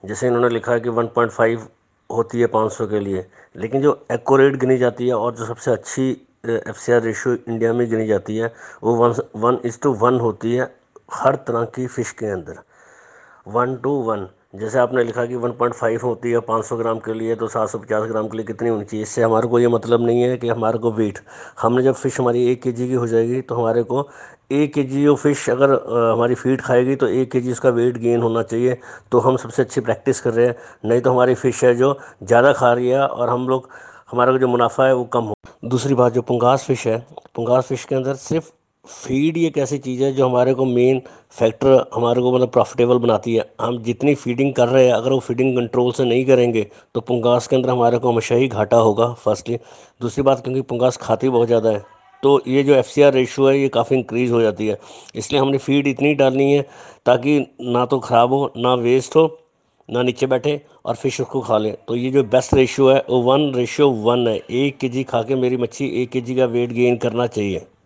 जैसे इन्होंने लिखा है कि 1.5 होती है 500 के लिए, लेकिन जो एक्यूरेट गिनी जाती है और जो सबसे अच्छी F C R ratio India में गिनी जाती है वो 1:1 होती है हर तरह की फ़िश के अंदर। 1:1। जैसे आपने लिखा कि 1.5 होती है 500 ग्राम के लिए, तो 750 ग्राम के लिए कितनी होनी चाहिए? इससे हमारे को ये मतलब नहीं है कि हमारे को वेट, हमने जब फ़िश हमारी 1 kg की हो जाएगी तो हमारे को 1 kg जो फ़िश अगर हमारी फीड खाएगी तो 1 kg उसका वेट गेन होना चाहिए। तो हम सबसे अच्छी प्रैक्टिस कर रहे हैं। नहीं तो हमारी फ़िश है जो ज़्यादा खा रही है और हम लोग, हमारा जो मुनाफा है वो कम हो। दूसरी बात, जो पंगास फ़िश है, पंगास फ़िश के अंदर सिर्फ फीड ही एक ऐसी चीज़ है जो हमारे को मेन फैक्टर, हमारे को मतलब प्रॉफिटेबल बनाती है। हम जितनी फीडिंग कर रहे हैं, अगर वो फीडिंग कंट्रोल से नहीं करेंगे तो पंगास के अंदर हमारे को हमेशा ही घाटा होगा, फर्स्टली। दूसरी बात, क्योंकि पंगास खाती बहुत ज़्यादा है, तो ये जो एफ सी आर रेशो है ये काफ़ी इंक्रीज़ हो जाती है। इसलिए हमने फीड इतनी डालनी है ताकि ना तो ख़राब हो, ना वेस्ट हो, ना नीचे बैठे और फिश उसको खा लें। तो ये जो बेस्ट रेशियो है वो 1:1 है। 1 kg खा के मेरी मच्छी 1 kg का वेट गेन करना चाहिए।